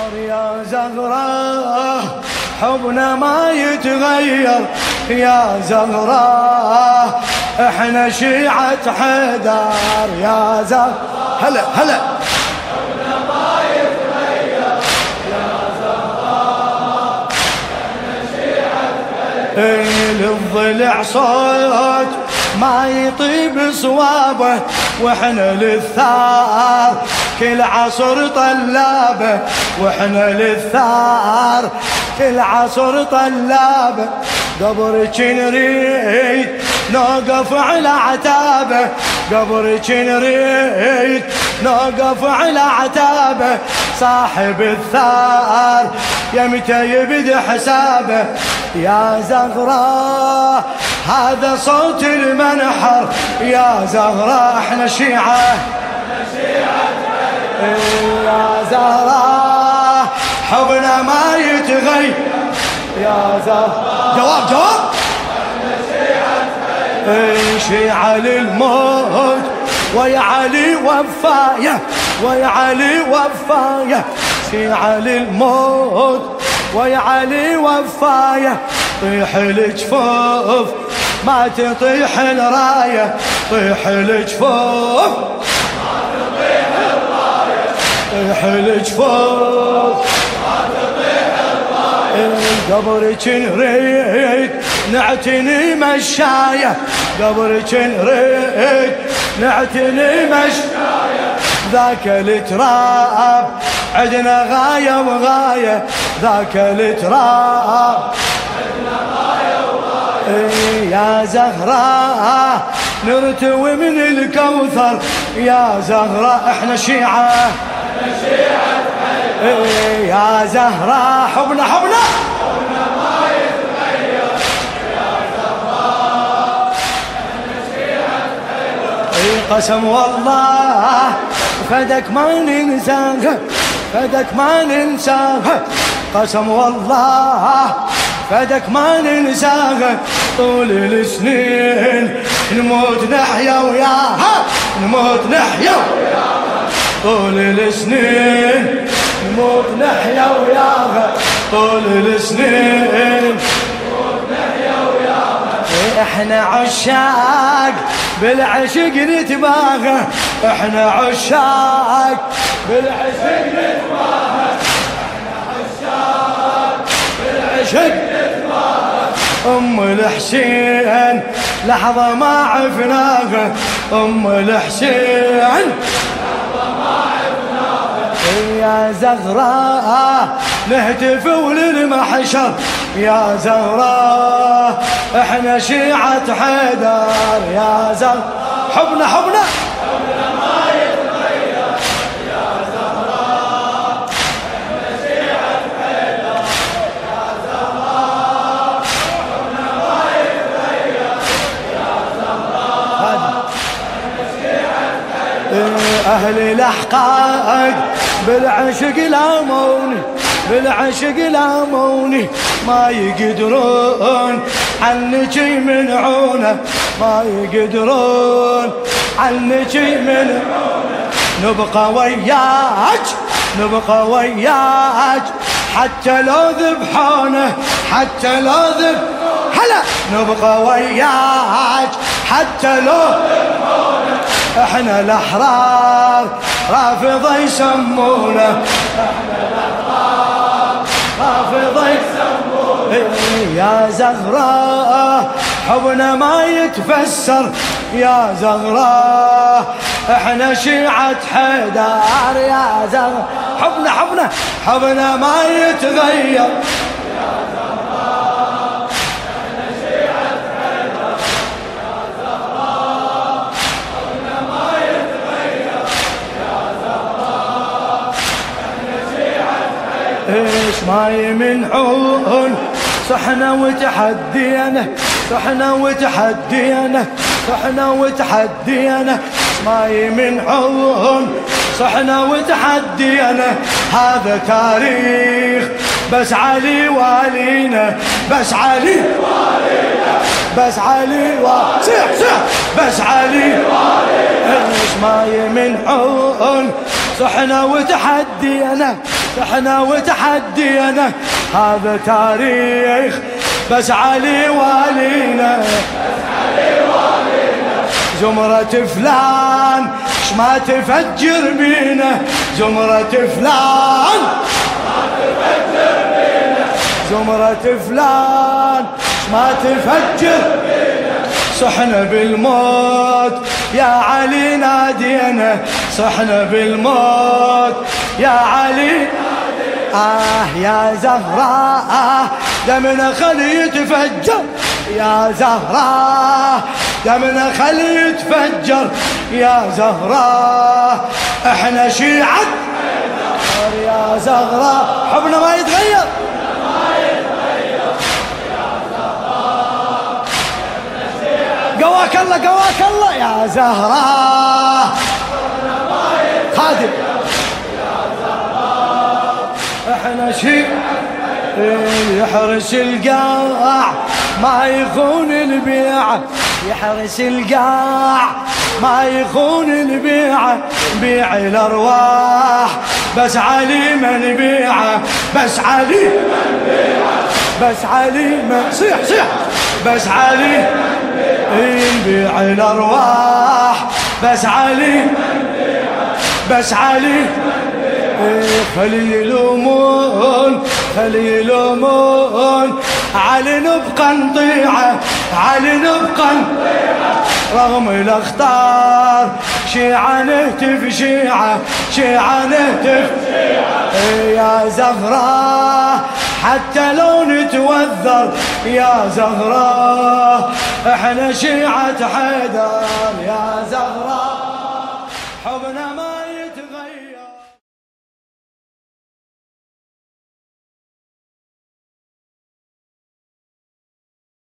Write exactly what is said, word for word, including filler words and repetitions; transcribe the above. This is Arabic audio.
يا زهراء حبنا ما يتغير يا زهراء احنا شيعة حيدر يا زهراء هلا هلا حبنا ما يتغير يا زهراء احنا شيعة حيدر للضلع صوت ما يطيب صوابه واحنا للثار كل عصر طلابه واحنا للثار كل عصر طلابه قبرك نريد نوقف على عتابه قبرك نريد نوقف على عتابه صاحب الثار يمتى يبدأ حسابه يا زهراء هذا صوت المنحر يا زهراء احنا شيعة احنا شيعة يا زهراء حبنا ما يتغير يا زهراء جواب جواب احنا شيعة شيعة للموت ويا علي وفاية ويا علي وفاية شيعة للموت ويا علي وفاية طيح الجفوف ما تطيح الراية طيح الجفوف ما تطيح الراية طيح الجفوف ما تطيح الراية قبرك نريد نعتني مشاية قبرك نريد نعتني مشاية ذاك التراب عندنا غاية وغاية ذاك التراب عندنا غاية وغاية يا زهراء نرتوي من الكوثر يا زهراء احنا شيعة احنا شيعة حيدر يا زهراء حبنا حبنا حبنا ما يتغير يا زهراء احنا شيعة حيدر قسم والله فدك ما ننساها فدك ما ننساها قسم والله فدك ما ننساها طول السنين نموت نحيا وياها نموت نحيا وياها طول السنين نموت نحيا وياها طول السنين نموت نحيا وياها احنا عشاق بالعشق نتباهى احنا عشاق بالعشق نتباهى احنا عشاق بالعشق نتباهى ام الحسين لحظة ما عفناها ام الحسين لحظة ما عرفناها يا زهراء نهتف وللمحشر يا زهراء احنا شيعة حيدر يا زهراء حبنا حبنا حبنا ما يتغير يا زهراء احنا شيعة حيدر يا زهراء حبنا ما يتغير يا زهراء احنا شيعة حيدر اهل الاحقاد بالعشق لاموني بالعشق لاموني ما يقدرون عنك يمنعونه ما يقدرون عنك يمنعونه نبقى وياك نبقى وياك حتى لو ذبحونه حتى لو ذب هلا نبقى وياك حتى لو ذبحونه احنا الاحرار رافضة يسمونه احنا الاحرار رافضة يسمونه يا زهراء حبنا ما يتفسر يا زهراء احنا شيعة حيدر يا زهراء حبنا حبنا حبنا ما يتغير يا زهراء احنا شيعة حيدر يا زهراء حبنا ما يتغير يا زهراء احنا شيعة حيدر ايش ما يمنعون صحنا وتحدينا صحنا وتحدينا صحنا وتحدينا ما يمنعون صحنا وتحدينا هذا تاريخ بس علي والينا بس علي والينا بس علي والينا صح صح بس علي والينا ايش ما يمنعون صحنا وتحدينا احنا وتحدينا هذا تاريخ بس علي والينا زمرة فلان ما تفجر بينا زمرة فلان ما تفجر بينا زمرة فلان ما تفجر بينا صحنا بالموت يا علي نادينا صحنا بالموت يا علي آه يا زهراء آه دمنا خلي يتفجر يا زهراء دمنا خلي يتفجر يا زهراء احنا شيعة يا زهراء حبنا ما يتغير قواك الله قواك الله يا زهراء خادم احنا شيء يحرس القاع ما يخون البيعة يحرس القاع ما يخون البيعة بيع الارواح بس علي من بيعه بس علي من بيعه بس علي من صيح صيح بس علي يبيع الارواح بس علي بس علي خلي يلومون خلي يلومون علي نبقى نطيعه علي نبقى نطيعه رغم الاخطار شيعة نهتف شيعة شيعة نهتف يا زهراء حتى لو نتوذر يا زهراء احنا شيعة حيدر يا زهراء